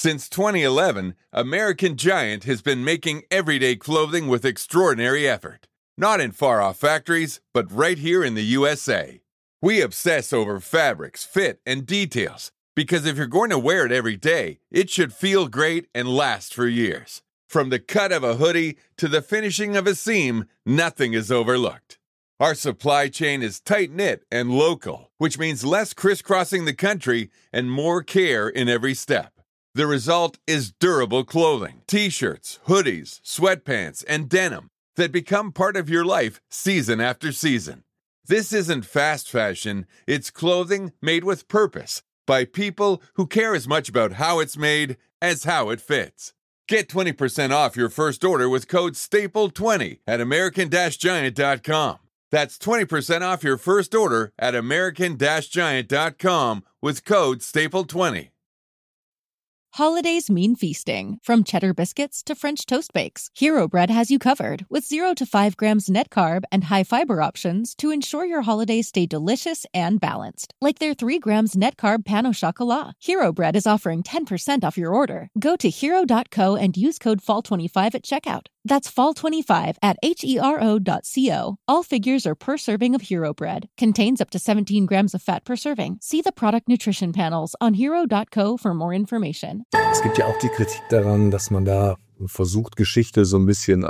Since 2011, American Giant has been making everyday clothing with extraordinary effort. Not in far-off factories, but right here in the USA. We obsess over fabrics, fit, and details, because if you're going to wear it every day, it should feel great and last for years. From the cut of a hoodie to the finishing of a seam, nothing is overlooked. Our supply chain is tight-knit and local, which means less crisscrossing the country and more care in every step. The result is durable clothing, t-shirts, hoodies, sweatpants, and denim that become part of your life season after season. This isn't fast fashion, it's clothing made with purpose by people who care as much about how it's made as how it fits. Get 20% off your first order with code STAPLE20 at American-Giant.com. That's 20% off your first order at American-Giant.com with code STAPLE20. Holidays mean feasting. From cheddar biscuits to French toast bakes, Hero Bread has you covered with 0 to 5 grams net carb and high fiber options to ensure your holidays stay delicious and balanced. Like their 3 grams net carb pan au chocolat. Hero Bread is offering 10% off your order. Go to hero.co and use code FALL25 at checkout. That's fall25 at hero.co. All figures are per serving of Hero Bread. Contains up to 17 grams of fat per serving. See the product nutrition panels on hero.co for more information. Es gibt ja auch die Kritik daran, dass man da versucht, Geschichte so ein bisschen,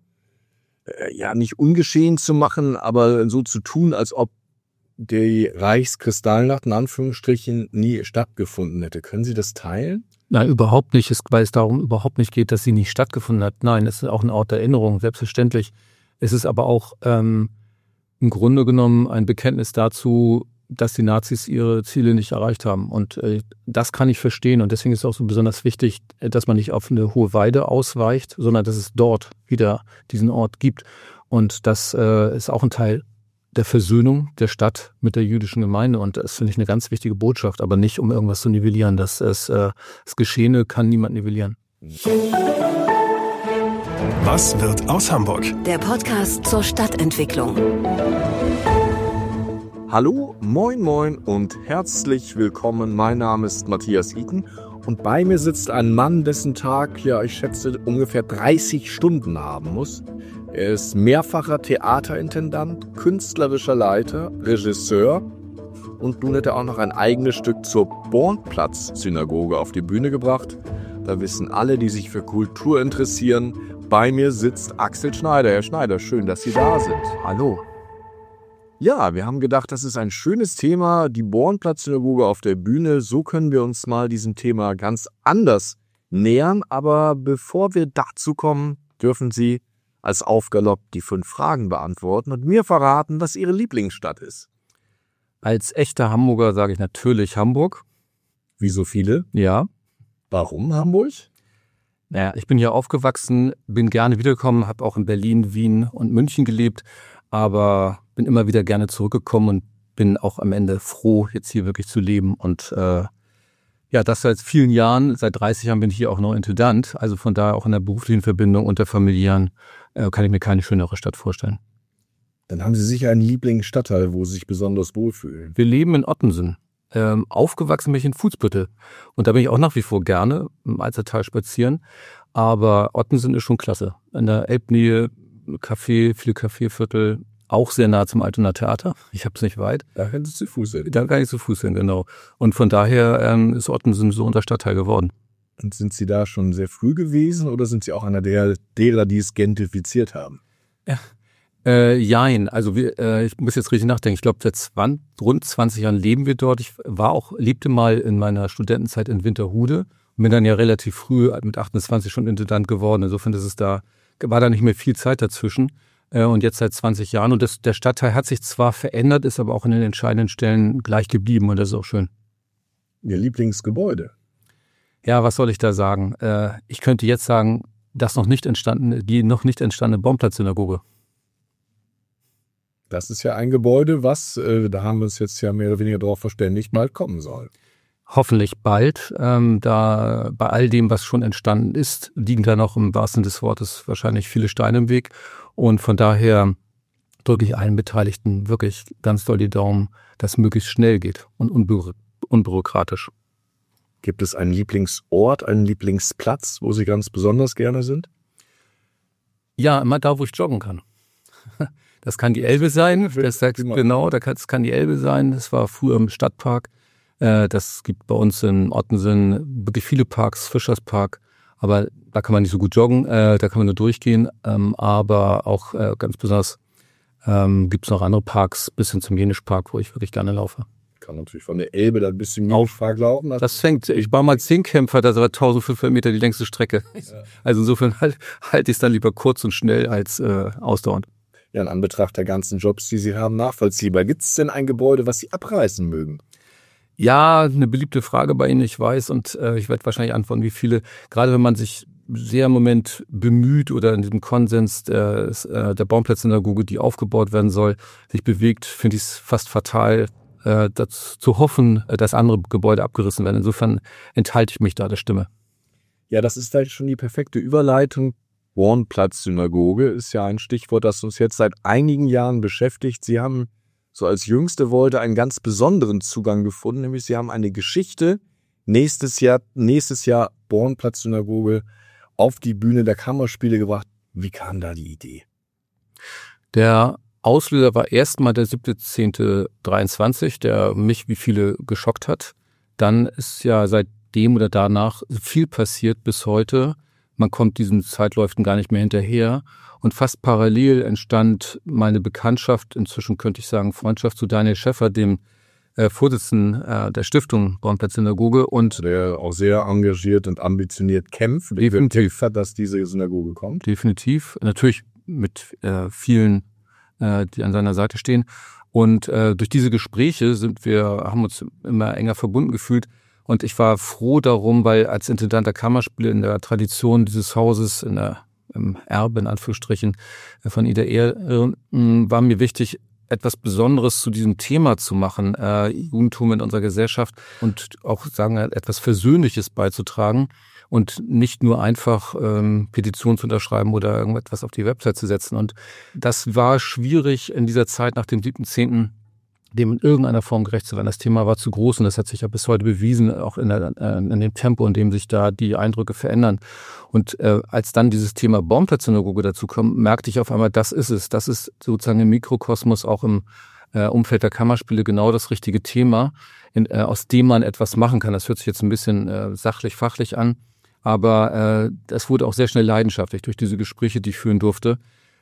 nicht ungeschehen zu machen, aber so zu tun, als ob die Reichskristallnacht in Anführungsstrichen nie stattgefunden hätte. Können Sie das teilen? Nein, überhaupt nicht, weil es darum überhaupt nicht geht, dass sie nicht stattgefunden hat. Nein, es ist auch ein Ort der Erinnerung, selbstverständlich. Es ist aber auch im Grunde genommen ein Bekenntnis dazu, dass die Nazis ihre Ziele nicht erreicht haben. Und das kann ich verstehen. Und deswegen ist es auch so besonders wichtig, dass man nicht auf eine hohe Weide ausweicht, sondern dass es dort wieder diesen Ort gibt. Und das ist auch ein Teil der Versöhnung der Stadt mit der jüdischen Gemeinde. Und das finde ich eine ganz wichtige Botschaft, aber nicht, um irgendwas zu nivellieren. Das Geschehene kann niemand nivellieren. Was wird aus Hamburg? Der Podcast zur Stadtentwicklung. Hallo, moin moin und herzlich willkommen. Mein Name ist Matthias Iten und bei mir sitzt ein Mann, dessen Tag, ich schätze, ungefähr 30 Stunden haben muss. Er ist mehrfacher Theaterintendant, künstlerischer Leiter, Regisseur und nun hat er auch noch ein eigenes Stück zur Bornplatz-Synagoge auf die Bühne gebracht. Da wissen alle, die sich für Kultur interessieren, bei mir sitzt Axel Schneider. Herr Schneider, schön, dass Sie da sind. Hallo. Ja, wir haben gedacht, das ist ein schönes Thema, die Bornplatz-Synagoge auf der Bühne. So können wir uns mal diesem Thema ganz anders nähern. Aber bevor wir dazu kommen, dürfen Sie als Aufgalopp die 5 Fragen beantworten und mir verraten, was Ihre Lieblingsstadt ist. Als echter Hamburger sage ich natürlich Hamburg. Wie so viele? Ja. Warum Hamburg? Naja, ich bin hier aufgewachsen, bin gerne wiedergekommen, habe auch in Berlin, Wien und München gelebt, aber bin immer wieder gerne zurückgekommen und bin auch am Ende froh, jetzt hier wirklich zu leben. Und das seit vielen Jahren, seit 30 Jahren bin ich hier auch noch Intendant. Also von daher auch in der beruflichen Verbindung und der familiären kann ich mir keine schönere Stadt vorstellen. Dann haben Sie sicher einen Lieblingsstadtteil, wo Sie sich besonders wohlfühlen. Wir leben in Ottensen. Aufgewachsen bin ich in Fußbüttel. Und da bin ich auch nach wie vor gerne im Alzertal spazieren. Aber Ottensen ist schon klasse. In der Elbnähe, Café, viele Kaffeeviertel, auch sehr nah zum Altonaer Theater. Ich habe es nicht weit. Da kann ich zu Fuß hin. Da kann ich zu Fuß hin, genau. Und von daher ist Ottensen so unser Stadtteil geworden. Und sind Sie da schon sehr früh gewesen oder sind Sie auch einer derer, die es gentrifiziert haben? Ja. Jein, also ich muss jetzt richtig nachdenken. Ich glaube, seit rund 20 Jahren leben wir dort. Ich lebte mal in meiner Studentenzeit in Winterhude und bin dann ja relativ früh mit 28 schon Intendant geworden. Insofern war da nicht mehr viel Zeit dazwischen. Und jetzt seit 20 Jahren. Und der Stadtteil hat sich zwar verändert, ist aber auch in den entscheidenden Stellen gleich geblieben und das ist auch schön. Ihr Lieblingsgebäude? Ja, was soll ich da sagen? Ich könnte jetzt sagen, die noch nicht entstandene Bornplatz-Synagoge. Das ist ja ein Gebäude, was, da haben wir uns jetzt ja mehr oder weniger darauf verständigt, bald kommen soll. Hoffentlich bald. Da bei all dem, was schon entstanden ist, liegen da noch im wahrsten Sinne des Wortes wahrscheinlich viele Steine im Weg. Und von daher drücke ich allen Beteiligten wirklich ganz doll die Daumen, dass es möglichst schnell geht und unbürokratisch. Gibt es einen Lieblingsort, einen Lieblingsplatz, wo Sie ganz besonders gerne sind? Ja, immer da, wo ich joggen kann. Das kann die Elbe sein, das kann die Elbe sein. Das war früher im Stadtpark. Das gibt bei uns in Ottensen wirklich viele Parks, Fischerspark. Aber da kann man nicht so gut joggen, da kann man nur durchgehen. Aber auch ganz besonders gibt es noch andere Parks, bis hin zum Jenischpark, wo ich wirklich gerne laufe. Kann natürlich von der Elbe dann bis zum Jenischpark laufen. Ich war mal 10-Kämpfer, das war 1500 Meter die längste Strecke. Ja. Also insofern halte ich es dann lieber kurz und schnell als ausdauernd. Ja, in Anbetracht der ganzen Jobs, die Sie haben, nachvollziehbar. Gibt es denn ein Gebäude, was Sie abreißen mögen? Ja, eine beliebte Frage bei Ihnen, ich weiß, und ich werde wahrscheinlich antworten, wie viele. Gerade wenn man sich sehr im Moment bemüht oder in diesem Konsens der Baumplatz-Synagoge, die aufgebaut werden soll, sich bewegt, finde ich es fast fatal, zu hoffen, dass andere Gebäude abgerissen werden. Insofern enthalte ich mich da der Stimme. Ja, das ist halt schon die perfekte Überleitung. Bornplatz-Synagoge ist ja ein Stichwort, das uns jetzt seit einigen Jahren beschäftigt. Sie haben so als jüngste Wolte einen ganz besonderen Zugang gefunden, nämlich Sie haben eine Geschichte nächstes Jahr Bornplatz-Synagoge auf die Bühne der Kammerspiele gebracht. Wie kam da die Idee? Der Auslöser war erstmal der 7.10.23, der mich wie viele geschockt hat. Dann ist ja seitdem oder danach viel passiert bis heute. Man kommt diesen Zeitläufen gar nicht mehr hinterher. Und fast parallel entstand meine Bekanntschaft, inzwischen könnte ich sagen Freundschaft zu Daniel Schäffer, dem Vorsitzenden der Stiftung Bornplatz-Synagoge. Und der auch sehr engagiert und ambitioniert kämpft, dass diese Synagoge kommt. Definitiv. Natürlich mit vielen, die an seiner Seite stehen. Und durch diese Gespräche haben uns immer enger verbunden gefühlt. Und ich war froh darum, weil als Intendant der Kammerspiele in der Tradition dieses Hauses, im Erbe in Anführungsstrichen von Ida Ehr, war mir wichtig, etwas Besonderes zu diesem Thema zu machen, Judentum in unserer Gesellschaft und auch sagen etwas Versöhnliches beizutragen und nicht nur einfach Petitionen zu unterschreiben oder irgendetwas auf die Website zu setzen. Und das war schwierig in dieser Zeit nach dem 7.10., dem in irgendeiner Form gerecht zu werden. Das Thema war zu groß und das hat sich ja bis heute bewiesen, auch in dem Tempo, in dem sich da die Eindrücke verändern. Und als dann dieses Thema Bornplatz-Synagoge dazu kommt, merkte ich auf einmal, das ist es. Das ist sozusagen im Mikrokosmos, auch im Umfeld der Kammerspiele genau das richtige Thema, aus dem man etwas machen kann. Das hört sich jetzt ein bisschen sachlich, fachlich an, aber das wurde auch sehr schnell leidenschaftlich durch diese Gespräche, die ich führen durfte.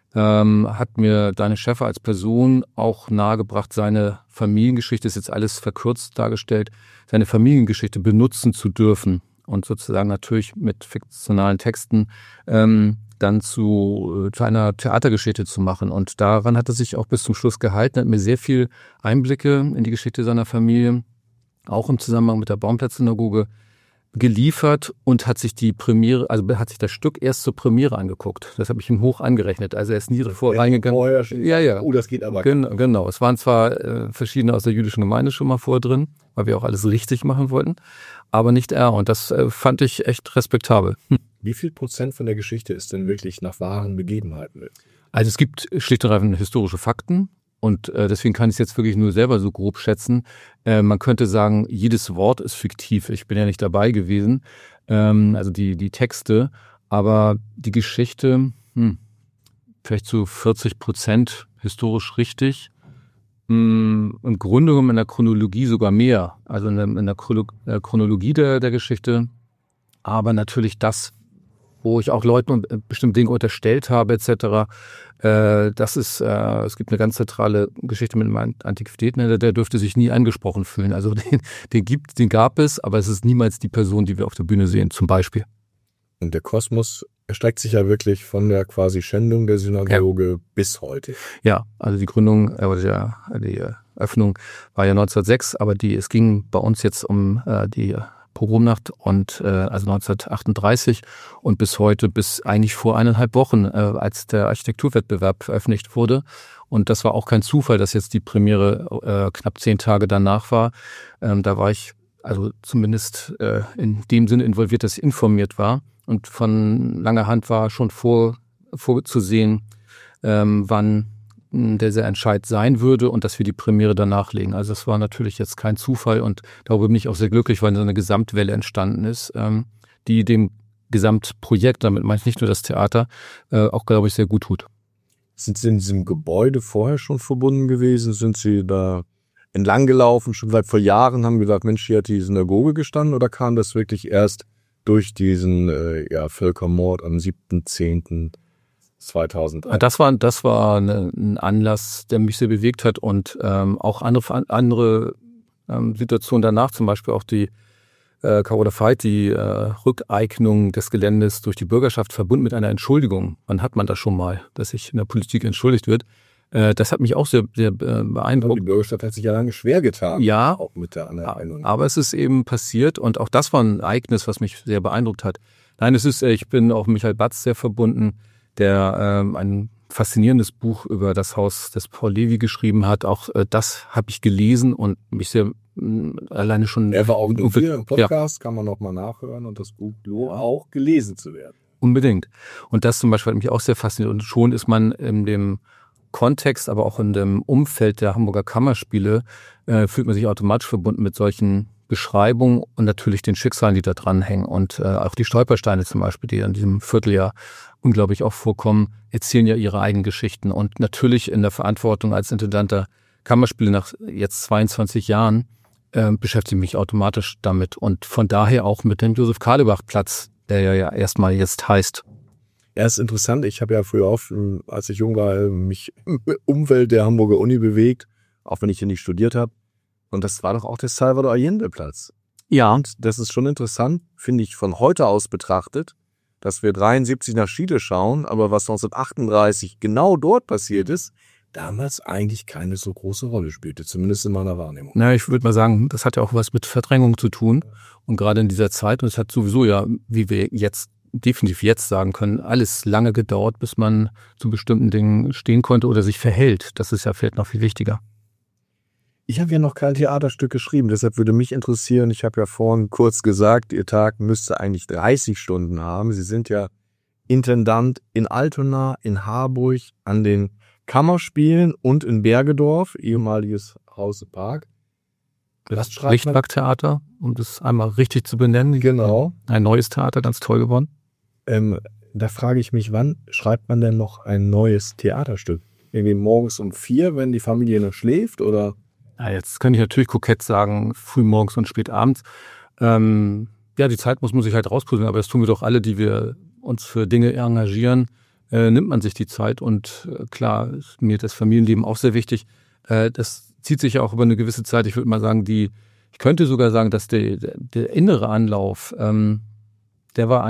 Hat mir Daniel Schäffer als Person auch nahegebracht, seine Familiengeschichte, ist jetzt alles verkürzt dargestellt, seine Familiengeschichte benutzen zu dürfen und sozusagen natürlich mit fiktionalen Texten dann zu einer Theatergeschichte zu machen. Und daran hat er sich auch bis zum Schluss gehalten, hat mir sehr viel Einblicke in die Geschichte seiner Familie, auch im Zusammenhang mit der Baumplatz-Synagoge, geliefert und hat sich hat sich das Stück erst zur Premiere angeguckt. Das habe ich ihm hoch angerechnet. Also er ist nie davor reingegangen. Ja. Oh, das geht aber. Genau. Es waren zwar verschiedene aus der jüdischen Gemeinde schon mal vorher drin, weil wir auch alles richtig machen wollten, aber nicht er. Und das fand ich echt respektabel. Wie viel % von der Geschichte ist denn wirklich nach wahren Begebenheiten? Also es gibt schlicht und einfach historische Fakten. Und deswegen kann ich es jetzt wirklich nur selber so grob schätzen. Man könnte sagen, jedes Wort ist fiktiv. Ich bin ja nicht dabei gewesen, also die Texte. Aber die Geschichte, vielleicht zu 40% historisch richtig. Im Grunde genommen in der Chronologie sogar mehr. Also in der Chronologie der Geschichte. Aber natürlich das, wo ich auch Leuten bestimmte Dinge unterstellt habe, etc. Es gibt eine ganz zentrale Geschichte mit einem Antiquitäten, der dürfte sich nie angesprochen fühlen. Also den gab es, aber es ist niemals die Person, die wir auf der Bühne sehen, zum Beispiel. Und der Kosmos erstreckt sich ja wirklich von der quasi Schändung der Synagoge bis heute. Ja, also die Gründung, die Öffnung war ja 1906, aber es ging bei uns jetzt um die Pogromnacht und also 1938 und bis heute, bis eigentlich vor 1,5 Wochen, als der Architekturwettbewerb veröffentlicht wurde. Und das war auch kein Zufall, dass jetzt die Premiere knapp 10 Tage danach war. Da war ich also zumindest in dem Sinne involviert, dass ich informiert war. Und von langer Hand war schon vorzusehen, wann der sehr entscheidend sein würde und dass wir die Premiere danach legen. Also das war natürlich jetzt kein Zufall und darüber bin ich auch sehr glücklich, weil so eine Gesamtwelle entstanden ist, die dem Gesamtprojekt, damit meine ich nicht nur das Theater, auch, glaube ich, sehr gut tut. Sind Sie in diesem Gebäude vorher schon verbunden gewesen? Sind Sie da entlang gelaufen, schon seit vor Jahren, haben gesagt, Mensch, hier hat die Synagoge gestanden, oder kam das wirklich erst durch diesen Völkermord am 7.10.2001? Das war ein Anlass, der mich sehr bewegt hat und auch andere Situationen danach, zum Beispiel auch die Carola Veit, die Rückeignung des Geländes durch die Bürgerschaft verbunden mit einer Entschuldigung. Wann hat man das schon mal, dass sich in der Politik entschuldigt wird? Das hat mich auch sehr, sehr beeindruckt. Die Bürgerschaft hat sich ja lange schwer getan. Ja, auch mit der Anerkennung. Aber es ist eben passiert und auch das war ein Ereignis, was mich sehr beeindruckt hat. Nein, ich bin auch Michael Batz sehr verbunden, der ein faszinierendes Buch über das Haus des Paul Levi geschrieben hat. Auch das habe ich gelesen und mich sehr alleine schon... Er war auch hier im Podcast, kann man noch mal nachhören, und das Buch auch gelesen zu werden. Unbedingt. Und das zum Beispiel hat mich auch sehr fasziniert. Und schon ist man in dem Kontext, aber auch in dem Umfeld der Hamburger Kammerspiele, fühlt man sich automatisch verbunden mit solchen Beschreibungen und natürlich den Schicksalen, die da dranhängen. Und auch die Stolpersteine zum Beispiel, die in diesem Vierteljahr unglaublich auch vorkommen, erzählen ja ihre eigenen Geschichten. Und natürlich in der Verantwortung als Intendant der Kammerspiele nach jetzt 22 Jahren beschäftige ich mich automatisch damit. Und von daher auch mit dem Josef-Karlebach-Platz, der ja erstmal jetzt heißt. Ja, ist interessant. Ich habe ja früher auch, als ich jung war, mich im Umfeld der Hamburger Uni bewegt, auch wenn ich hier nicht studiert habe. Und das war doch auch der Salvador Allende-Platz. Ja. Und das ist schon interessant, finde ich, von heute aus betrachtet, dass wir 73 nach Chile schauen, aber was 1938 genau dort passiert ist, damals eigentlich keine so große Rolle spielte, zumindest in meiner Wahrnehmung. Na, ich würde mal sagen, das hat ja auch was mit Verdrängung zu tun. Und gerade in dieser Zeit, und es hat sowieso ja, wie wir jetzt definitiv jetzt sagen können, alles lange gedauert, bis man zu bestimmten Dingen stehen konnte oder sich verhält. Das ist ja vielleicht noch viel wichtiger. Ich habe ja noch kein Theaterstück geschrieben, deshalb würde mich interessieren, ich habe ja vorhin kurz gesagt, Ihr Tag müsste eigentlich 30 Stunden haben. Sie sind ja Intendant in Altona, in Harburg, an den Kammerspielen und in Bergedorf, ehemaliges Hause Park. Das Lichtback-Theater, um das einmal richtig zu benennen. Genau. Ein neues Theater, ganz toll geworden. Da frage ich mich, wann schreibt man denn noch ein neues Theaterstück? Irgendwie morgens um 4, wenn die Familie noch schläft, oder? Ja, jetzt könnte ich natürlich kokett sagen, frühmorgens und spät abends. Ja, die Zeit muss man sich halt rauspuzzeln, aber das tun wir doch alle, die wir uns für Dinge engagieren, nimmt man sich die Zeit. Und klar, ist mir das Familienleben auch sehr wichtig. Das zieht sich ja auch über eine gewisse Zeit. Ich würde mal sagen, ich könnte sogar sagen, dass der innere Anlauf, der war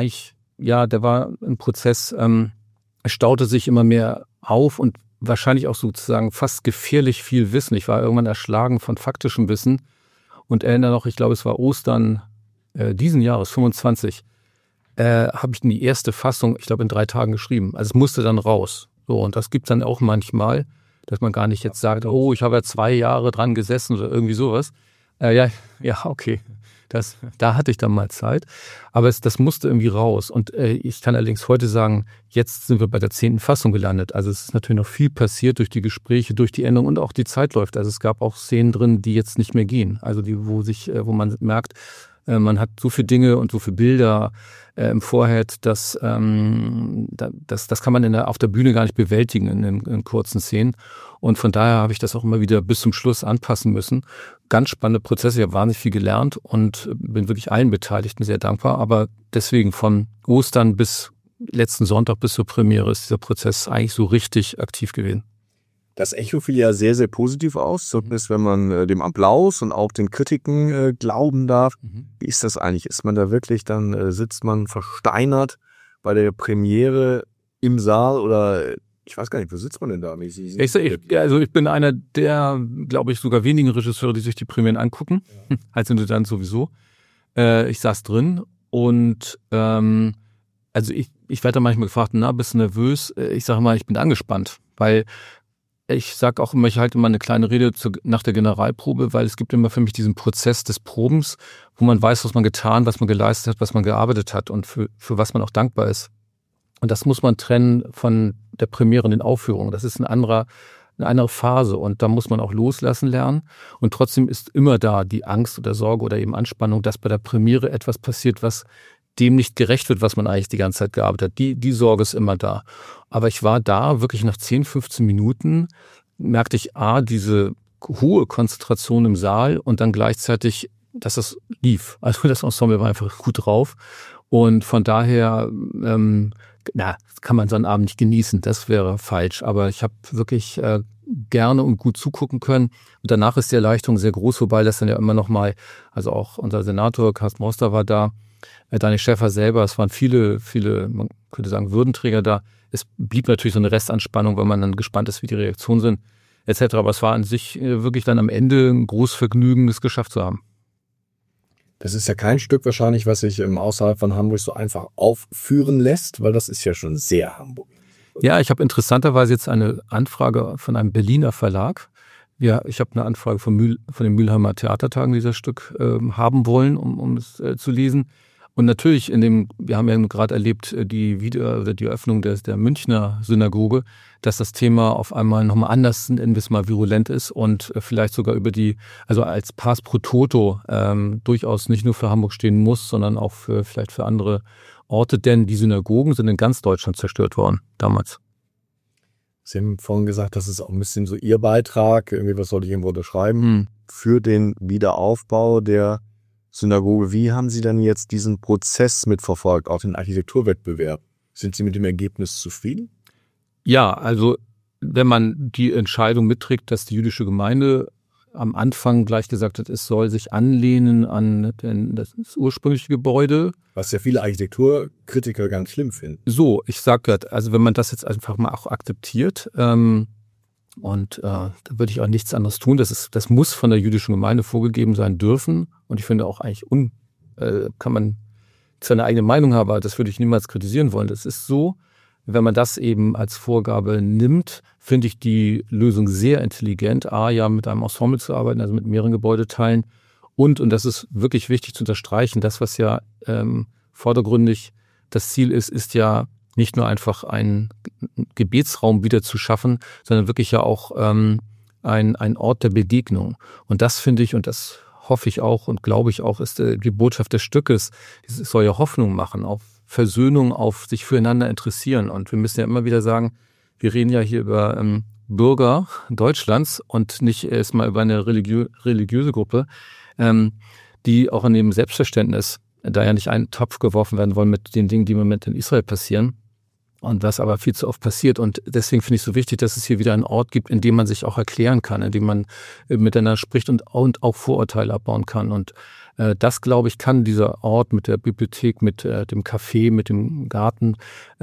ein Prozess, es staute sich immer mehr auf und wahrscheinlich auch sozusagen fast gefährlich viel Wissen. Ich war irgendwann erschlagen von faktischem Wissen und erinnere noch, ich glaube, es war Ostern diesen Jahres, 25, habe ich die erste Fassung, ich glaube, in 3 Tagen geschrieben. Also es musste dann raus. So, und das gibt es dann auch manchmal, dass man gar nicht jetzt sagt, oh, ich habe ja 2 Jahre dran gesessen oder irgendwie sowas. Ja, okay. Da hatte ich dann mal Zeit. Aber das musste irgendwie raus. Und ich kann allerdings heute sagen, jetzt sind wir bei der 10. Fassung gelandet. Also es ist natürlich noch viel passiert durch die Gespräche, durch die Änderung und auch die Zeit läuft. Also es gab auch Szenen drin, die jetzt nicht mehr gehen. Also wo man merkt, man hat so viele Dinge und so viele Bilder im Vorhead, das kann man auf der Bühne gar nicht bewältigen in kurzen Szenen. Und von daher habe ich das auch immer wieder bis zum Schluss anpassen müssen. Ganz spannende Prozesse, ich habe wahnsinnig viel gelernt und bin wirklich allen Beteiligten sehr dankbar. Aber deswegen von Ostern bis letzten Sonntag bis zur Premiere ist dieser Prozess eigentlich so richtig aktiv gewesen. Das Echo fiel ja sehr, sehr positiv aus, zumindest wenn man dem Applaus und auch den Kritiken glauben darf. Wie ist das eigentlich? Ist man da wirklich, dann sitzt man versteinert bei der Premiere im Saal oder ich weiß gar nicht, wo sitzt man denn da? Ich bin einer der, glaube ich, sogar wenigen Regisseure, die sich die Premieren angucken, als Intendant sowieso. Ich saß drin und also ich werde da manchmal gefragt, bist du nervös? Ich sage mal, ich bin angespannt, weil ich sage auch immer, ich halte immer eine kleine Rede nach der Generalprobe, weil es gibt immer für mich diesen Prozess des Probens, wo man weiß, was man getan, was man geleistet hat, was man gearbeitet hat und für was man auch dankbar ist. Und das muss man trennen von der Premiere und den Aufführungen. Das ist ein anderer eine andere Phase und da muss man auch loslassen lernen. Und trotzdem ist immer da die Angst oder Sorge oder eben Anspannung, dass bei der Premiere etwas passiert, was dem nicht gerecht wird, was man eigentlich die ganze Zeit gearbeitet hat. Die Sorge ist immer da. Aber ich war da wirklich nach 10, 15 Minuten, merkte ich diese hohe Konzentration im Saal und dann gleichzeitig, dass es lief. Also das Ensemble war einfach gut drauf. Und von daher, kann man so einen Abend nicht genießen. Das wäre falsch. Aber ich habe wirklich gerne und gut zugucken können. Und danach ist die Erleichterung sehr groß, wobei das dann ja immer noch mal, also auch unser Senator Carsten Moster war da, Daniel Schäfer selber, es waren viele, man könnte sagen, Würdenträger da. Es blieb natürlich so eine Restanspannung, weil man dann gespannt ist, wie die Reaktionen sind, etc. Aber es war an sich wirklich dann am Ende ein großes Vergnügen, es geschafft zu haben. Das ist ja kein Stück wahrscheinlich, was sich außerhalb von Hamburg so einfach aufführen lässt, weil das ist ja schon sehr Hamburg. Ja, ich habe interessanterweise jetzt eine Anfrage von einem Berliner Verlag. Ich habe eine Anfrage von den Mülheimer Theatertagen, die das Stück haben wollen, um es zu lesen. Und natürlich wir haben ja gerade erlebt, die Eröffnung der Münchner Synagoge, dass das Thema auf einmal nochmal anders, nennen wir es mal, virulent ist und vielleicht sogar also als Pars pro Toto durchaus nicht nur für Hamburg stehen muss, sondern auch vielleicht für andere Orte, denn die Synagogen sind in ganz Deutschland zerstört worden damals. Sie haben vorhin gesagt, das ist auch ein bisschen so Ihr Beitrag, irgendwie, was soll ich irgendwo unterschreiben, für den Wiederaufbau der Synagoge. Wie haben Sie denn jetzt diesen Prozess mitverfolgt, auch den Architekturwettbewerb? Sind Sie mit dem Ergebnis zufrieden? Ja, also wenn man die Entscheidung mitträgt, dass die jüdische Gemeinde am Anfang gleich gesagt hat, es soll sich anlehnen an das ursprüngliche Gebäude. Was ja viele Architekturkritiker ganz schlimm finden. So, ich sage gerade, also wenn man das jetzt einfach mal auch akzeptiert, da würde ich auch nichts anderes tun. Das muss von der jüdischen Gemeinde vorgegeben sein dürfen. Und ich finde auch eigentlich, kann man seine eigene Meinung haben, aber das würde ich niemals kritisieren wollen. Das ist so, wenn man das eben als Vorgabe nimmt, finde ich die Lösung sehr intelligent. Ja, mit einem Ensemble zu arbeiten, also mit mehreren Gebäudeteilen. Und das ist wirklich wichtig zu unterstreichen, das, was ja vordergründig das Ziel ist ja nicht nur einfach einen Gebetsraum wieder zu schaffen, sondern wirklich ja auch ein Ort der Begegnung. Und das finde ich, und das hoffe ich auch und glaube ich auch, ist die Botschaft des Stückes. Es soll ja Hoffnung machen auf Versöhnung, auf sich füreinander interessieren. Und wir müssen ja immer wieder sagen, wir reden ja hier über Bürger Deutschlands und nicht erstmal über eine religiöse Gruppe, die auch in dem Selbstverständnis da ja nicht einen Topf geworfen werden wollen mit den Dingen, die im Moment in Israel passieren. Und was aber viel zu oft passiert. Und deswegen finde ich es so wichtig, dass es hier wieder einen Ort gibt, in dem man sich auch erklären kann, in dem man miteinander spricht und auch Vorurteile abbauen kann. Und das, glaube ich, kann dieser Ort mit der Bibliothek, mit dem Café, mit dem Garten,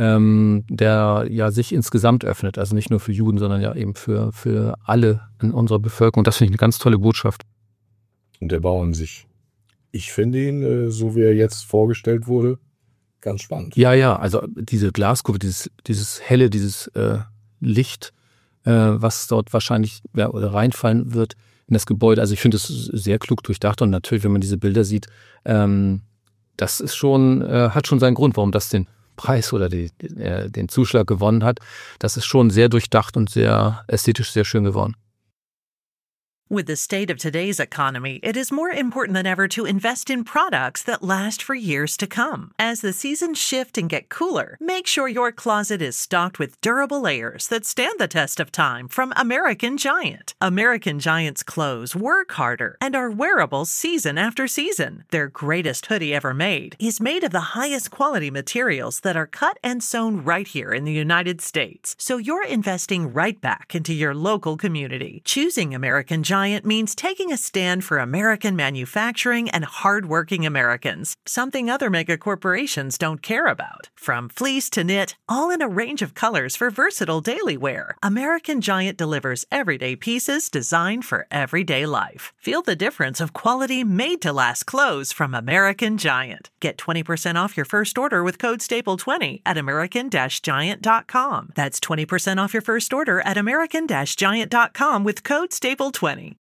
der ja sich insgesamt öffnet. Also nicht nur für Juden, sondern ja eben für alle in unserer Bevölkerung. Das finde ich eine ganz tolle Botschaft. Und der Bau an sich. Ich finde ihn, so wie er jetzt vorgestellt wurde, ganz spannend. Ja, also diese Glaskuppel, dieses helle, dieses Licht, was dort wahrscheinlich oder reinfallen wird in das Gebäude. Also ich finde es sehr klug durchdacht und natürlich, wenn man diese Bilder sieht, das ist schon, hat schon seinen Grund, warum das den Preis oder den Zuschlag gewonnen hat. Das ist schon sehr durchdacht und sehr ästhetisch sehr schön geworden. With the state of today's economy, it is more important than ever to invest in products that last for years to come. As the seasons shift and get cooler, make sure your closet is stocked with durable layers that stand the test of time from American Giant. American Giant's clothes work harder and are wearable season after season. Their greatest hoodie ever made is made of the highest quality materials that are cut and sewn right here in the United States. So you're investing right back into your local community. Choosing American Giant means taking a stand for American manufacturing and hardworking Americans, something other mega corporations don't care about. From fleece to knit, all in a range of colors for versatile daily wear, American Giant delivers everyday pieces designed for everyday life. Feel the difference of quality made-to-last clothes from American Giant. Get 20% off your first order with code STAPLE20 at american-giant.com. That's 20% off your first order at american-giant.com with code STAPLE20.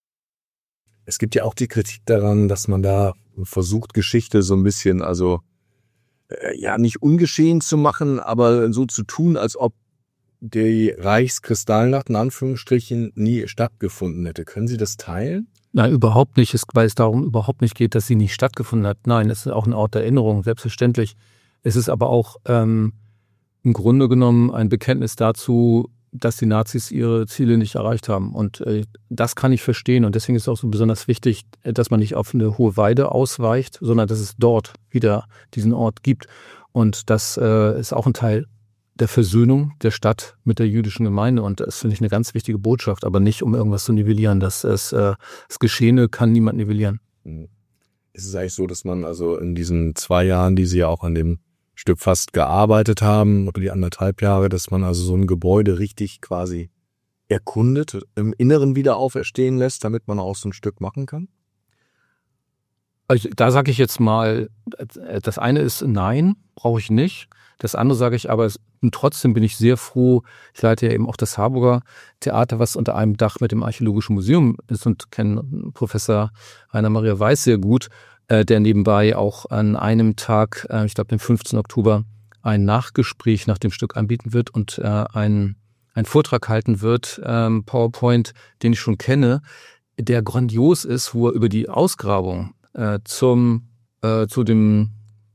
Es gibt ja auch die Kritik daran, dass man da versucht, Geschichte so ein bisschen, also nicht ungeschehen zu machen, aber so zu tun, als ob die Reichskristallnacht in Anführungsstrichen nie stattgefunden hätte. Können Sie das teilen? Nein, überhaupt nicht, weil es darum überhaupt nicht geht, dass sie nicht stattgefunden hat. Nein, es ist auch ein Ort der Erinnerung, selbstverständlich. Es ist aber auch im Grunde genommen ein Bekenntnis dazu, dass die Nazis ihre Ziele nicht erreicht haben. Und das kann ich verstehen. Und deswegen ist es auch so besonders wichtig, dass man nicht auf eine hohe Weide ausweicht, sondern dass es dort wieder diesen Ort gibt. Und das ist auch ein Teil der Versöhnung der Stadt mit der jüdischen Gemeinde. Und das finde ich eine ganz wichtige Botschaft, aber nicht, um irgendwas zu nivellieren. Das Geschehene kann niemand nivellieren. Ist es eigentlich so, dass man also in diesen 2 Jahren, die Sie ja auch an dem Stück fast gearbeitet haben, oder die 1,5 Jahre, dass man also so ein Gebäude richtig quasi erkundet, im Inneren wieder auferstehen lässt, damit man auch so ein Stück machen kann? Also, da sage ich jetzt mal, das eine ist nein, brauche ich nicht. Das andere sage ich aber, und trotzdem bin ich sehr froh, ich leite ja eben auch das Harburger Theater, was unter einem Dach mit dem Archäologischen Museum ist, und kenne Professor Rainer Maria Weiß sehr gut, der nebenbei auch an einem Tag, ich glaube den 15. Oktober, ein Nachgespräch nach dem Stück anbieten wird und einen Vortrag halten wird, PowerPoint, den ich schon kenne, der grandios ist, wo er über die Ausgrabung zu dem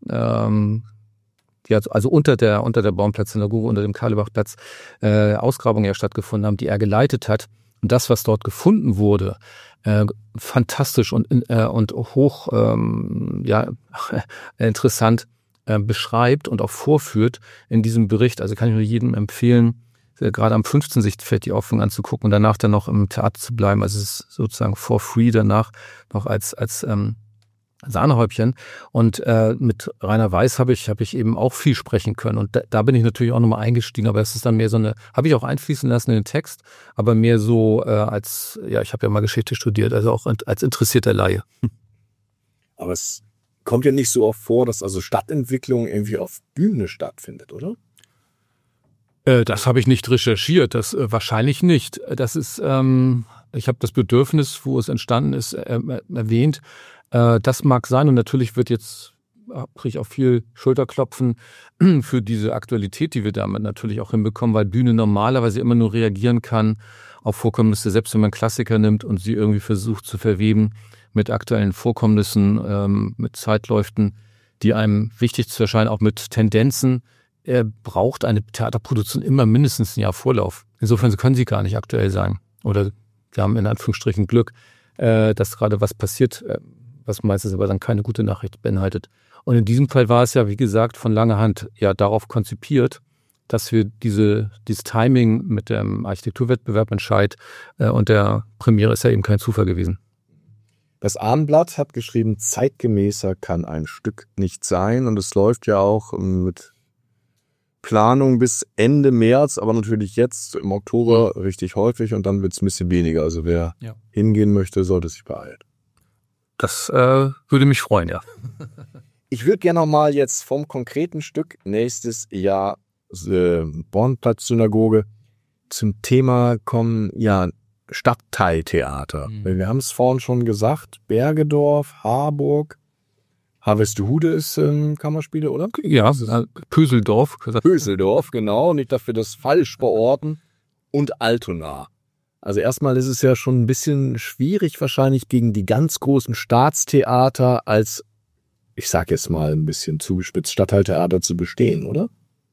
also unter der Baumplatz-Synagoge, unter dem Karlebachplatz, Ausgrabungen ja stattgefunden haben, die er geleitet hat. Und das, was dort gefunden wurde, fantastisch und hoch interessant beschreibt und auch vorführt in diesem Bericht. Also kann ich nur jedem empfehlen, gerade am 15. sich die Aufführung anzugucken und danach dann noch im Theater zu bleiben. Also es ist sozusagen for free danach noch als Sahnehäubchen. Und mit Rainer Weiß habe ich eben auch viel sprechen können. Und da bin ich natürlich auch nochmal eingestiegen, aber es ist dann mehr so habe ich auch einfließen lassen in den Text, aber mehr so ich habe ja mal Geschichte studiert, also auch als interessierter Laie. Aber es kommt ja nicht so oft vor, dass also Stadtentwicklung irgendwie auf Bühne stattfindet, oder? Das habe ich nicht recherchiert, das wahrscheinlich nicht. Das ist, ich habe das Bedürfnis, wo es entstanden ist, erwähnt. Das mag sein, und natürlich kriege ich auch viel Schulterklopfen für diese Aktualität, die wir damit natürlich auch hinbekommen, weil Bühne normalerweise immer nur reagieren kann auf Vorkommnisse, selbst wenn man Klassiker nimmt und sie irgendwie versucht zu verweben mit aktuellen Vorkommnissen, mit Zeitläuften, die einem wichtig zu erscheinen, auch mit Tendenzen. Braucht eine Theaterproduktion immer mindestens ein Jahr Vorlauf. Insofern können sie gar nicht aktuell sein. Oder wir haben in Anführungsstrichen Glück, dass gerade was passiert, was meistens aber dann keine gute Nachricht beinhaltet. Und in diesem Fall war es ja, wie gesagt, von langer Hand ja darauf konzipiert, dass wir dieses Timing mit dem Architekturwettbewerb entscheidet, und der Premiere ist ja eben kein Zufall gewesen. Das Abendblatt hat geschrieben, zeitgemäßer kann ein Stück nicht sein, und es läuft ja auch mit Planung bis Ende März, aber natürlich jetzt im Oktober richtig häufig, und dann wird es ein bisschen weniger. Also wer hingehen möchte, sollte sich beeilen. Das würde mich freuen, ja. Ich würde gerne noch mal jetzt vom konkreten Stück nächstes Jahr Bornplatz-Synagoge zum Thema kommen, Stadtteiltheater. Wir haben es vorhin schon gesagt, Bergedorf, Harburg, Harvestehude ist Kammerspiele, oder? Ja, Pöseldorf. Pöseldorf, genau, nicht, dass wir das falsch verorten. Und Altona. Also erstmal ist es ja schon ein bisschen schwierig wahrscheinlich gegen die ganz großen Staatstheater als, ich sag jetzt mal ein bisschen zugespitzt, Stadtteiltheater zu bestehen, oder?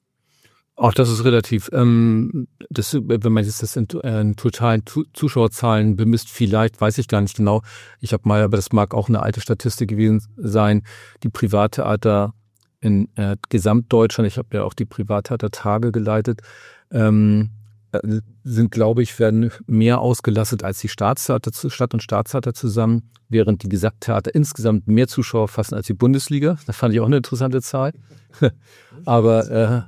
Auch das ist relativ. Wenn man jetzt das in totalen Zuschauerzahlen bemisst, vielleicht, weiß ich gar nicht genau. Ich habe mal, aber das mag auch eine alte Statistik gewesen sein, die Privattheater in Gesamtdeutschland, ich habe ja auch die Privattheatertage geleitet, sind, glaube ich, werden mehr ausgelastet als die Stadt- und Staatstheater zusammen, während die Gesamttheater insgesamt mehr Zuschauer fassen als die Bundesliga. Das fand ich auch eine interessante Zahl. Aber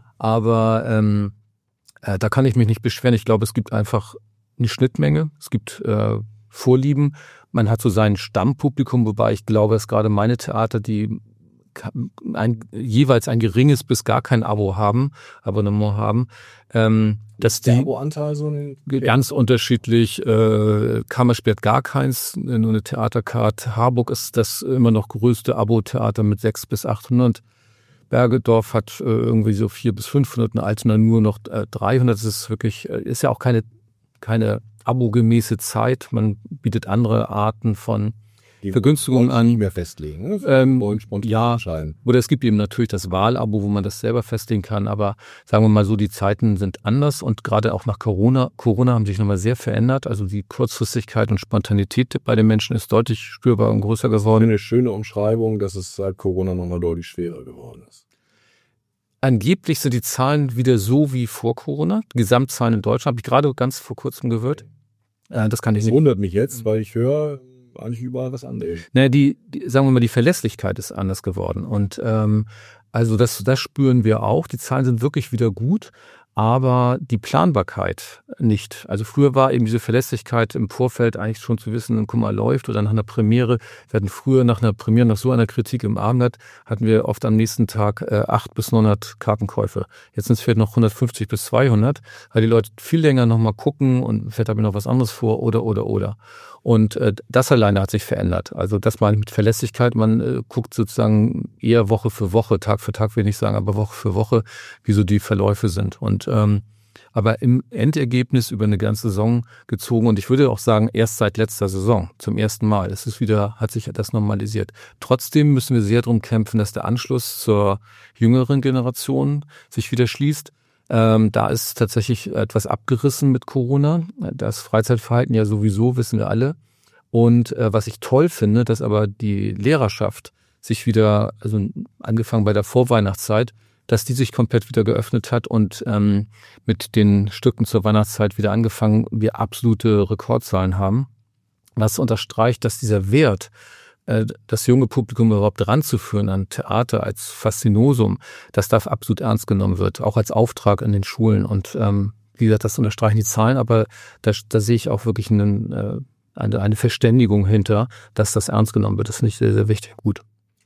da kann ich mich nicht beschweren. Ich glaube, es gibt einfach eine Schnittmenge. Es gibt Vorlieben. Man hat so sein Stammpublikum, wobei ich glaube, dass gerade meine Theater, die jeweils ein geringes bis gar kein Abonnement haben, dass die Abo-Anteil so ganz unterschiedlich, Kammerspiel hat gar keins, nur eine Theatercard. Harburg ist das immer noch größte Abo-Theater mit 600 bis 800 Bergedorf hat irgendwie so 400 bis 500, eine Altona nur noch 300. Das ist wirklich, ist ja auch keine abogemäße Zeit. Man bietet andere Arten von Vergünstigungen an. Nicht mehr festlegen. Ja, oder es gibt eben natürlich das Wahlabo, wo man das selber festlegen kann. Aber sagen wir mal so, die Zeiten sind anders und gerade auch nach Corona haben sich nochmal sehr verändert. Also die Kurzfristigkeit und Spontanität bei den Menschen ist deutlich spürbar und größer geworden. Eine schöne Umschreibung, dass es seit Corona nochmal deutlich schwerer geworden ist. Angeblich sind die Zahlen wieder so wie vor Corona. Die Gesamtzahlen in Deutschland habe ich gerade ganz vor kurzem gehört. Das kann ich nicht. Wundert mich jetzt, weil ich höre eigentlich überall was anderes. Naja, sagen wir mal, die Verlässlichkeit ist anders geworden. Und also das spüren wir auch. Die Zahlen sind wirklich wieder gut, aber die Planbarkeit nicht. Also früher war eben diese Verlässlichkeit im Vorfeld eigentlich schon zu wissen, guck mal, läuft oder nach einer Premiere. Wir hatten früher nach einer Premiere, nach so einer Kritik im Abendblatt, hatten wir oft am nächsten Tag 800 bis 900 Kartenkäufe. Jetzt sind es vielleicht noch 150 bis 200, weil die Leute viel länger nochmal gucken und vielleicht habe ich noch was anderes vor oder. Und das alleine hat sich verändert. Also das meine ich mit Verlässlichkeit. Man guckt sozusagen eher Woche für Woche, Tag für Tag will ich nicht sagen, aber Woche für Woche, wie so die Verläufe sind. Und aber im Endergebnis über eine ganze Saison gezogen und ich würde auch sagen, erst seit letzter Saison zum ersten Mal. Hat sich das normalisiert. Trotzdem müssen wir sehr darum kämpfen, dass der Anschluss zur jüngeren Generation sich wieder schließt. Da ist tatsächlich etwas abgerissen mit Corona. Das Freizeitverhalten ja sowieso, wissen wir alle. Und was ich toll finde, dass aber die Lehrerschaft sich wieder, also angefangen bei der Vorweihnachtszeit, dass die sich komplett wieder geöffnet hat und mit den Stücken zur Weihnachtszeit wieder angefangen, wir absolute Rekordzahlen haben. Was unterstreicht, dass dieser Wert, das junge Publikum überhaupt ranzuführen an Theater als Faszinosum, das darf absolut ernst genommen wird, auch als Auftrag in den Schulen. Und wie gesagt, das unterstreichen die Zahlen, aber da sehe ich auch wirklich eine Verständigung hinter, dass das ernst genommen wird. Das finde ich sehr, sehr wichtig. Gut.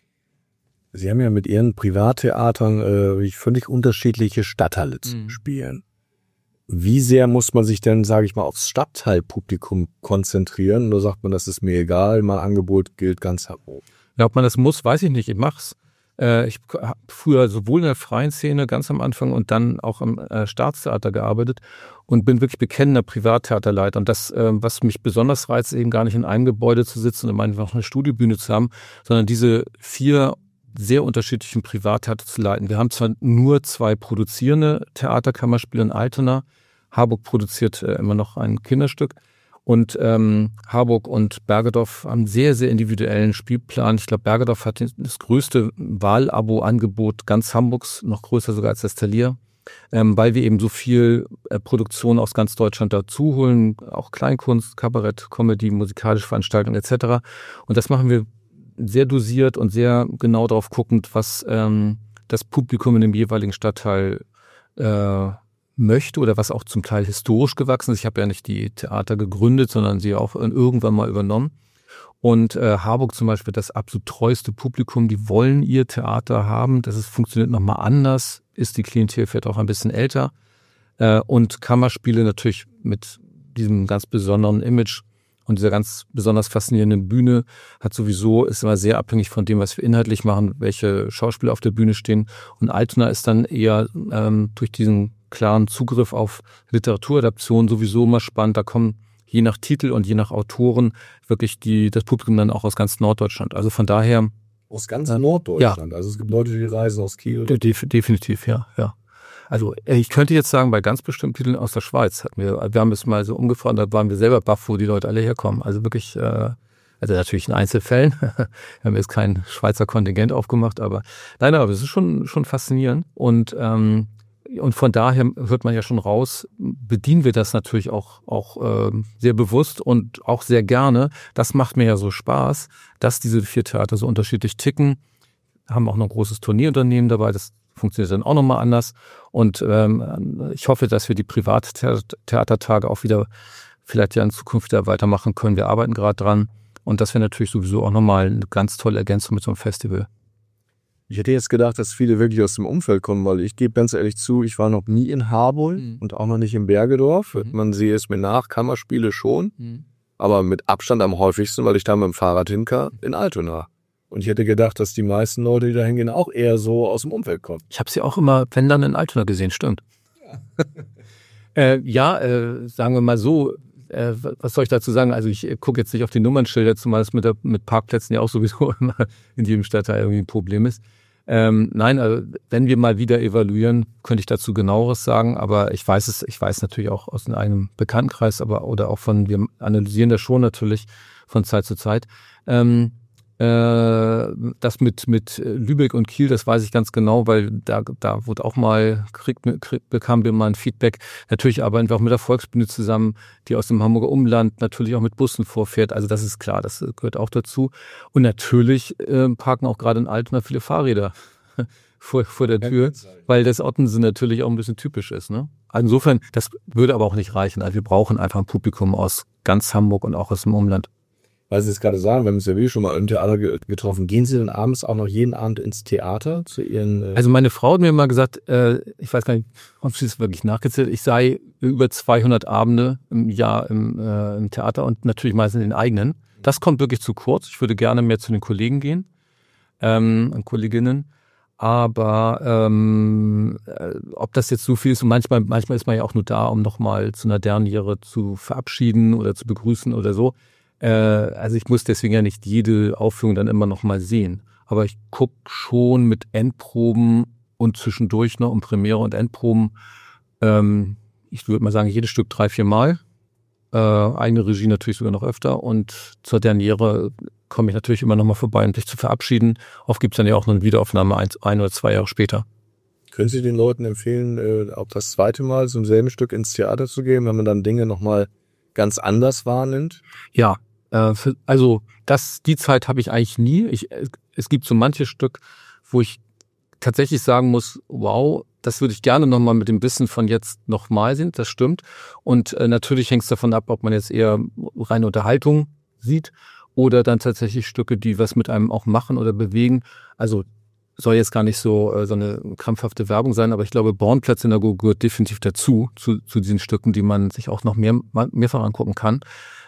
Sie haben ja mit Ihren Privattheatern völlig unterschiedliche Stadtteile zu spielen. Wie sehr muss man sich denn, sage ich mal, aufs Stadtteilpublikum konzentrieren? Oder sagt man, das ist mir egal, mein Angebot gilt ganz hoch? Ja, ob man das muss, weiß ich nicht. Ich mach's. Ich habe früher sowohl in der freien Szene ganz am Anfang und dann auch am Staatstheater gearbeitet und bin wirklich bekennender Privattheaterleiter. Und das, was mich besonders reizt, eben gar nicht in einem Gebäude zu sitzen und einfach eine Studiobühne zu haben, sondern diese 4 sehr unterschiedlichen Privattheater zu leiten. Wir haben zwar nur 2 produzierende Theaterkammerspiele in Altona. Harburg produziert immer noch ein Kinderstück. Und Harburg und Bergedorf haben einen sehr, sehr individuellen Spielplan. Ich glaube, Bergedorf hat das größte Wahlabo-Angebot ganz Hamburgs, noch größer sogar als das Thalia, weil wir eben so viel Produktion aus ganz Deutschland dazu holen, auch Kleinkunst, Kabarett, Comedy, musikalische Veranstaltungen etc. Und das machen wir sehr dosiert und sehr genau darauf guckend, was das Publikum in dem jeweiligen Stadtteil möchte oder was auch zum Teil historisch gewachsen ist. Ich habe ja nicht die Theater gegründet, sondern sie auch irgendwann mal übernommen. Und Harburg zum Beispiel, das absolut treueste Publikum, die wollen ihr Theater haben. Funktioniert nochmal anders, ist die Klientel vielleicht auch ein bisschen älter. Und Kammerspiele natürlich mit diesem ganz besonderen Image und dieser ganz besonders faszinierenden Bühne ist immer sehr abhängig von dem, was wir inhaltlich machen, welche Schauspieler auf der Bühne stehen. Und Altona ist dann eher durch diesen klaren Zugriff auf Literaturadaption sowieso immer spannend. Da kommen je nach Titel und je nach Autoren wirklich das Publikum dann auch aus ganz Norddeutschland. Also von daher. Aus ganz Norddeutschland? Ja. Also es gibt Leute, die reisen aus Kiel? Definitiv, ja. Also ich könnte jetzt sagen, bei ganz bestimmten Titeln aus der Schweiz wir haben es mal so umgefahren, da waren wir selber baff, wo die Leute alle herkommen. Also wirklich, also natürlich in Einzelfällen. Wir haben jetzt kein Schweizer Kontingent aufgemacht, aber es ist schon faszinierend. Und von daher hört man ja schon raus, bedienen wir das natürlich auch sehr bewusst und auch sehr gerne. Das macht mir ja so Spaß, dass diese 4 Theater so unterschiedlich ticken. Haben auch noch ein großes Turnierunternehmen dabei, das funktioniert dann auch nochmal anders. Und ich hoffe, dass wir die Privattheatertage auch wieder vielleicht ja in Zukunft wieder weitermachen können. Wir arbeiten gerade dran. Und das wäre natürlich sowieso auch nochmal eine ganz tolle Ergänzung mit so einem Festival. Ich hätte jetzt gedacht, dass viele wirklich aus dem Umfeld kommen, weil ich gebe ganz ehrlich zu, ich war noch nie in Harburg und auch noch nicht in Bergedorf. Man sehe es mir nach, Kammerspiele schon, aber mit Abstand am häufigsten, weil ich da mit dem Fahrrad hinkam, in Altona. Und ich hätte gedacht, dass die meisten Leute, die da hingehen, auch eher so aus dem Umfeld kommen. Ich habe sie auch immer, wenn dann, in Altona gesehen, stimmt. Ja, sagen wir mal so, was soll ich dazu sagen? Also ich gucke jetzt nicht auf die Nummernschilder, zumal es mit Parkplätzen ja auch sowieso immer in jedem Stadtteil irgendwie ein Problem ist. Nein, also wenn wir mal wieder evaluieren, könnte ich dazu Genaueres sagen, aber ich weiß natürlich auch aus einem Bekanntenkreis, oder auch wir analysieren das schon natürlich von Zeit zu Zeit. Das mit Lübeck und Kiel, das weiß ich ganz genau, weil da wurde auch mal, bekamen wir mal ein Feedback. Natürlich arbeiten wir auch mit der Volksbühne zusammen, die aus dem Hamburger Umland natürlich auch mit Bussen vorfährt. Also das ist klar, das gehört auch dazu. Und natürlich parken auch gerade in Altona viele Fahrräder vor der Tür, weil das Ottensen natürlich auch ein bisschen typisch ist. Ne? Also insofern, das würde aber auch nicht reichen. Also wir brauchen einfach ein Publikum aus ganz Hamburg und auch aus dem Umland. Weil Sie es gerade sagen, wir haben uns ja wirklich schon mal im Theater getroffen. Gehen Sie denn abends auch noch jeden Abend ins Theater zu Ihren... Also meine Frau hat mir mal gesagt, ich weiß gar nicht, ob sie es wirklich nachgezählt, ich sei über 200 Abende im Jahr im Theater und natürlich meistens in den eigenen. Das kommt wirklich zu kurz. Ich würde gerne mehr zu den Kollegen gehen, und Kolleginnen. Aber ob das jetzt so viel ist, und manchmal ist man ja auch nur da, um nochmal zu einer Derniere zu verabschieden oder zu begrüßen oder so. Also ich muss deswegen ja nicht jede Aufführung dann immer noch mal sehen. Aber ich gucke schon mit Endproben und zwischendurch noch um Premiere und Endproben, ich würde mal sagen, jedes Stück 3-4 Mal. Eigene Regie natürlich sogar noch öfter. Und zur Derniere komme ich natürlich immer noch mal vorbei, um dich zu verabschieden. Oft gibt es dann ja auch noch eine Wiederaufnahme 1 oder 2 Jahre später. Können Sie den Leuten empfehlen, auch das zweite Mal zum selben Stück ins Theater zu gehen, wenn man dann Dinge noch mal ganz anders wahrnimmt? Ja, also die Zeit habe ich eigentlich nie. Es gibt so manche Stück, wo ich tatsächlich sagen muss, wow, das würde ich gerne nochmal mit dem Wissen von jetzt nochmal sehen, das stimmt. Und natürlich hängt es davon ab, ob man jetzt eher reine Unterhaltung sieht oder dann tatsächlich Stücke, die was mit einem auch machen oder bewegen. Also soll jetzt gar nicht so eine krampfhafte Werbung sein, aber ich glaube, Bornplatz-Synagoge gehört definitiv dazu, zu diesen Stücken, die man sich auch noch mehrfach angucken kann.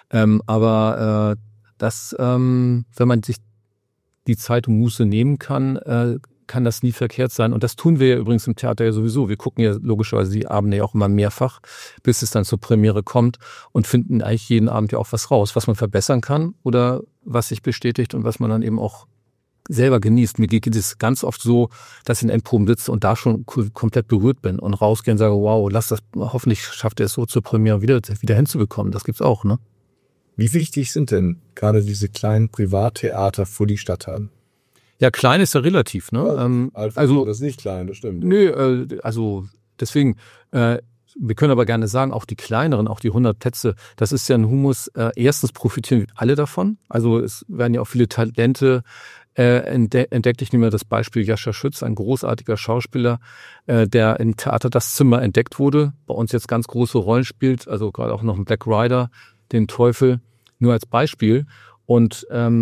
Aber wenn man sich die Zeit und Muße nehmen kann, kann das nie verkehrt sein. Und das tun wir ja übrigens im Theater ja sowieso. Wir gucken ja logischerweise die Abende ja auch immer mehrfach, bis es dann zur Premiere kommt und finden eigentlich jeden Abend ja auch was raus, was man verbessern kann oder was sich bestätigt und was man dann eben auch selber genießt. Mir geht es ganz oft so, dass ich in Endproben sitze und da schon komplett berührt bin und rausgehe und sage, wow, hoffentlich schafft er es so zur Premiere wieder hinzubekommen. Das gibt's auch, ne? Wie wichtig sind denn gerade diese kleinen Privattheater für die Stadtteile? Ja, klein ist ja relativ, ne? Ja, also das ist nicht klein, das stimmt. Nö, also deswegen, wir können aber gerne sagen, auch die kleineren, auch die 100 Plätze, das ist ja ein Humus. Erstens profitieren alle davon. Also es werden ja auch viele Talente entdeckt. Ich nehme mal das Beispiel Jascha Schütz, ein großartiger Schauspieler, der im Theater Das Zimmer entdeckt wurde, bei uns jetzt ganz große Rollen spielt, also gerade auch noch ein Black Rider, den Teufel, nur als Beispiel. Und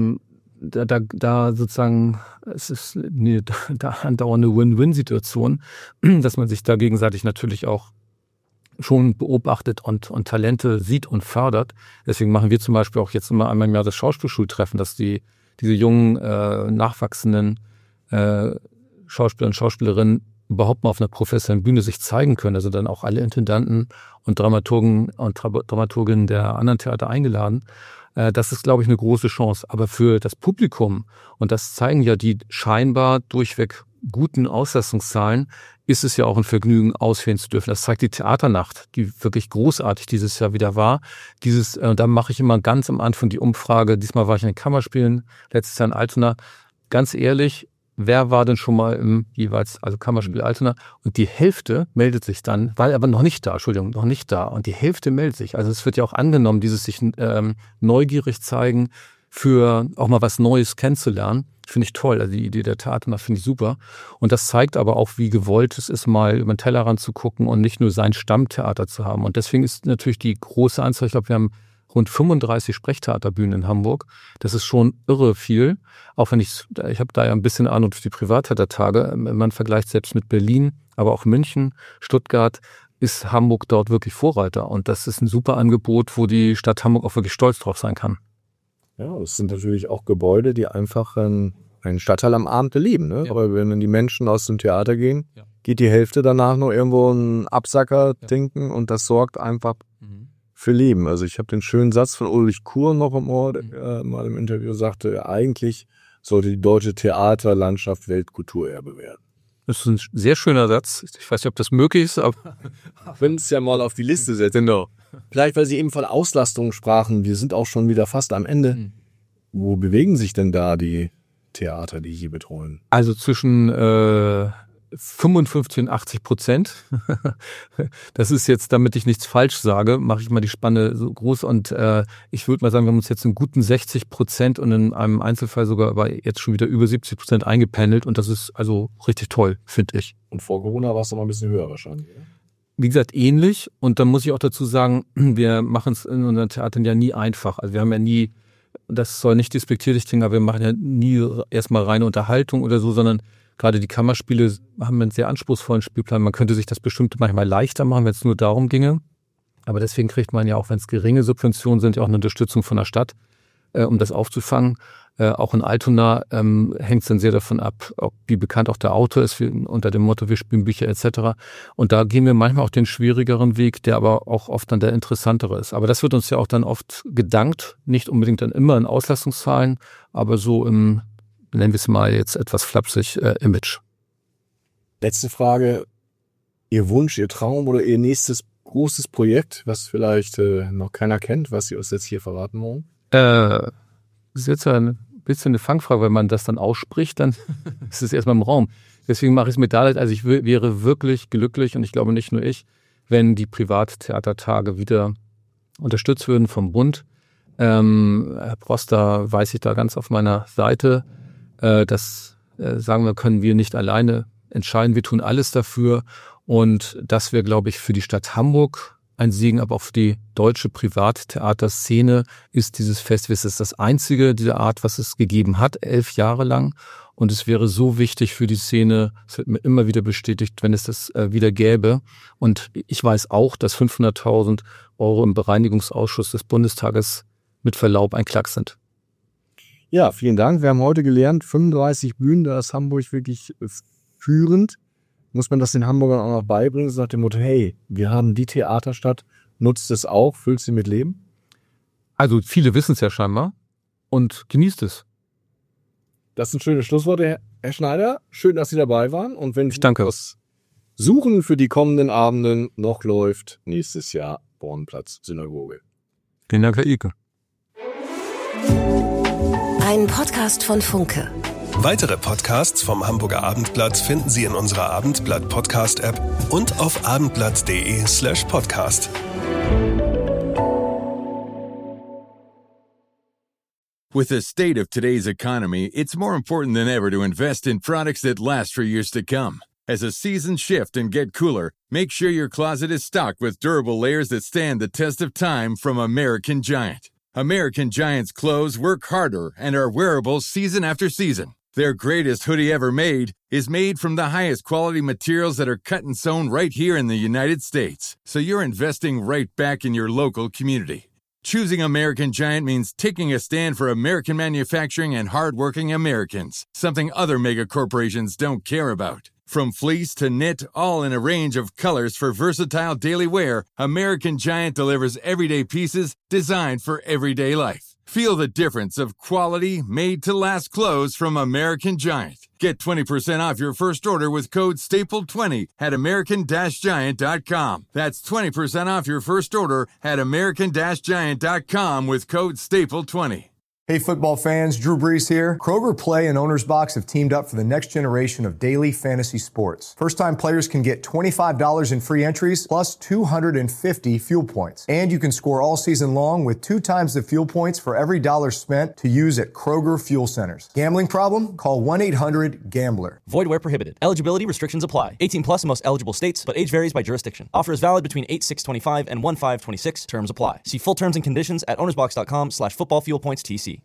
da sozusagen, es ist eine andauernde Win-Win-Situation, dass man sich da gegenseitig natürlich auch schon beobachtet und Talente sieht und fördert. Deswegen machen wir zum Beispiel auch jetzt immer einmal im Jahr das Schauspielschultreffen, dass diese jungen, nachwachsenden Schauspieler und Schauspielerinnen überhaupt mal auf einer professionellen Bühne sich zeigen können. Also dann auch alle Intendanten und Dramaturgen und Dramaturginnen der anderen Theater eingeladen. Das ist, glaube ich, eine große Chance. Aber für das Publikum, und das zeigen ja die scheinbar durchweg guten Auslastungszahlen, ist es ja auch ein Vergnügen, auswählen zu dürfen. Das zeigt die Theaternacht, die wirklich großartig dieses Jahr wieder war. Da mache ich immer ganz am Anfang die Umfrage. Diesmal war ich in den Kammerspielen, letztes Jahr in Altona. Ganz ehrlich, wer war denn schon mal im jeweils, also Kammerspiel Altona? Und die Hälfte meldet sich dann, weil aber noch nicht da. Und die Hälfte meldet sich. Also es wird ja auch angenommen, dieses sich neugierig zeigen, für auch mal was Neues kennenzulernen. Finde ich toll. Also die Idee der Theaternacht finde ich super. Und das zeigt aber auch, wie gewollt es ist, mal über den Tellerrand zu gucken und nicht nur sein Stammtheater zu haben. Und deswegen ist natürlich die große Anzahl, ich glaube, wir haben rund 35 Sprechtheaterbühnen in Hamburg. Das ist schon irre viel. Auch wenn ich habe da ja ein bisschen Ahnung durch die Privattheatertage. Man vergleicht selbst mit Berlin, aber auch München, Stuttgart, ist Hamburg dort wirklich Vorreiter. Und das ist ein super Angebot, wo die Stadt Hamburg auch wirklich stolz drauf sein kann. Ja, das sind natürlich auch Gebäude, die einfach ein einen Stadtteil am Abend erleben. Ne? Ja. Aber wenn dann die Menschen aus dem Theater gehen, geht die Hälfte danach noch irgendwo einen Absacker trinken und das sorgt einfach für Leben. Also ich habe den schönen Satz von Ulrich Kur noch im Ohr, der mal im Interview sagte, eigentlich sollte die deutsche Theaterlandschaft Weltkulturerbe werden. Das ist ein sehr schöner Satz. Ich weiß nicht, ob das möglich ist, aber wenn es ja mal auf die Liste setzt. Genau. Vielleicht, weil Sie eben von Auslastung sprachen, wir sind auch schon wieder fast am Ende. Wo bewegen sich denn da die Theater, die Sie betreuen? Also zwischen 55 und 80%. Das ist jetzt, damit ich nichts falsch sage, mache ich mal die Spanne so groß und ich würde mal sagen, wir haben uns jetzt in guten 60% und in einem Einzelfall sogar aber jetzt schon wieder über 70% eingependelt und das ist also richtig toll, finde ich. Und vor Corona war es noch mal ein bisschen höher wahrscheinlich, oder? Wie gesagt, ähnlich und dann muss ich auch dazu sagen, wir machen es in unseren Theatern ja nie einfach. Also wir haben ja nie, das soll nicht despektierlich klingen, aber wir machen ja nie erstmal reine Unterhaltung oder so, sondern gerade die Kammerspiele haben einen sehr anspruchsvollen Spielplan. Man könnte sich das bestimmt manchmal leichter machen, wenn es nur darum ginge. Aber deswegen kriegt man ja auch, wenn es geringe Subventionen sind, ja auch eine Unterstützung von der Stadt, um das aufzufangen. Auch in Altona hängt es dann sehr davon ab, wie bekannt auch der Autor ist, unter dem Motto, wir spielen Bücher etc. Und da gehen wir manchmal auch den schwierigeren Weg, der aber auch oft dann der interessantere ist. Aber das wird uns ja auch dann oft gedankt, nicht unbedingt dann immer in Auslastungszahlen, aber so im, nennen wir es mal jetzt etwas flapsig, Image. Letzte Frage, Ihr Wunsch, Ihr Traum oder Ihr nächstes großes Projekt, was vielleicht noch keiner kennt, was Sie uns jetzt hier verraten wollen? Das ist jetzt ein bisschen eine Fangfrage, wenn man das dann ausspricht, dann ist es erstmal im Raum. Deswegen mache ich es mir da leid. Also ich wäre wirklich glücklich und ich glaube nicht nur ich, wenn die Privattheatertage wieder unterstützt würden vom Bund. Herr Proster weiß ich da ganz auf meiner Seite. Das sagen wir, können wir nicht alleine entscheiden. Wir tun alles dafür und das wäre, glaube ich, für die Stadt Hamburg ein Segen, aber auch für die deutsche Privattheaterszene ist dieses Festival, es ist das einzige dieser Art, was es gegeben hat, 11 Jahre lang. Und es wäre so wichtig für die Szene, es wird mir immer wieder bestätigt, wenn es das wieder gäbe. Und ich weiß auch, dass 500.000 Euro im Bereinigungsausschuss des Bundestages mit Verlaub ein Klacks sind. Ja, vielen Dank. Wir haben heute gelernt, 35 Bühnen, da ist Hamburg wirklich führend. Muss man das den Hamburgern auch noch beibringen, so nach dem Motto, hey, wir haben die Theaterstadt, nutzt es auch, füllt sie mit Leben? Also viele wissen es ja scheinbar und genießt es. Das sind schöne Schlussworte, Herr Schneider. Schön, dass Sie dabei waren. Und wenn ich danke. Das Suchen für die kommenden Abenden noch läuft, nächstes Jahr Bornplatz Synagoge. Vielen Dank, Herr Ike. Ein Podcast von Funke. Weitere Podcasts vom Hamburger Abendblatt finden Sie in unserer Abendblatt-Podcast-App und auf abendblatt.de/podcast. With the state of today's economy, it's more important than ever to invest in products that last for years to come. As the seasons shift and get cooler, make sure your closet is stocked with durable layers that stand the test of time from American Giant. American Giant's clothes work harder and are wearable season after season. Their greatest hoodie ever made is made from the highest quality materials that are cut and sewn right here in the United States. So you're investing right back in your local community. Choosing American Giant means taking a stand for American manufacturing and hardworking Americans, something other mega corporations don't care about. From fleece to knit, all in a range of colors for versatile daily wear, American Giant delivers everyday pieces designed for everyday life. Feel the difference of quality, made-to-last clothes from American Giant. Get 20% off your first order with code STAPLE20 at american-giant.com. That's 20% off your first order at american-giant.com with code STAPLE20. Hey football fans, Drew Brees here. Kroger Play and Owner's Box have teamed up for the next generation of daily fantasy sports. First-time players can get $25 in free entries plus 250 fuel points. And you can score all season long with 2 times the fuel points for every dollar spent to use at Kroger Fuel Centers. Gambling problem? Call 1-800-GAMBLER. Void where prohibited. Eligibility restrictions apply. 18 plus in most eligible states, but age varies by jurisdiction. Offer is valid between 8/6/25 and 1/5/26. Terms apply. See full terms and conditions at ownersbox.com/footballfuelpointstc.